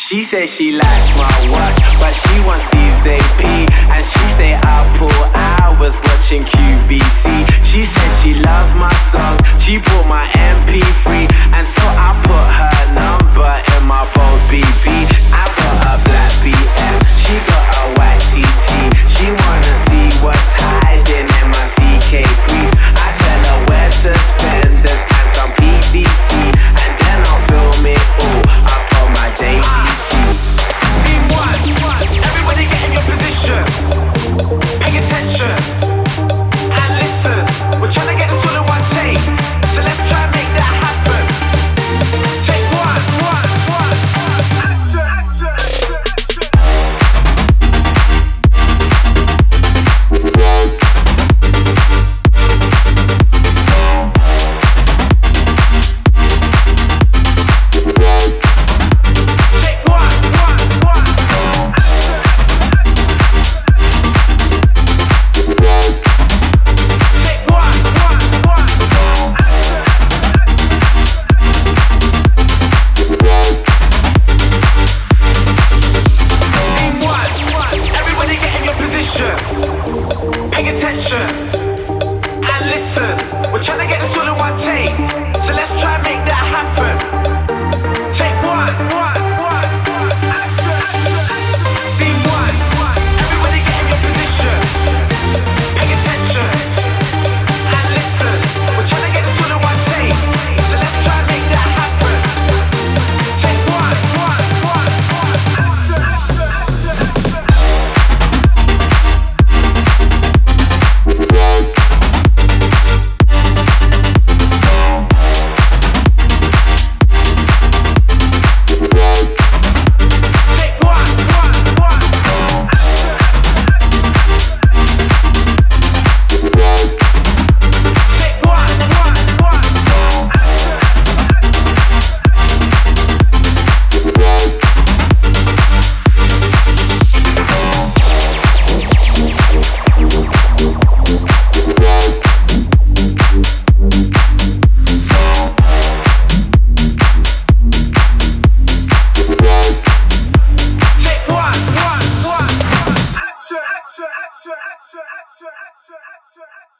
She says she likes my watch, but she wants Steve's AP, and she stay up all hours watching QVC. She said she loves my songs, she bought my MP3, and so I put her number in my bold BB. I got a black BM, she got a white TT. She wanna see what's hiding in my CK briefs. I tell her wear suspenders and some PVC, and then I'll film it all up on my JVC. Scene one, everybody get in your position. Pay attention and listen. We're trying to get this all in one take, so let's try and make that happen. Take one. Action, action, action, pay attention and listen. We're trying to get this all in one take, so let's try and make that happen. Take one. Action. Scene one, everybody get in your position. Pay attention and listen. We're trying to get this all in one take, so let's try and make that happen. Take one. Action. Action.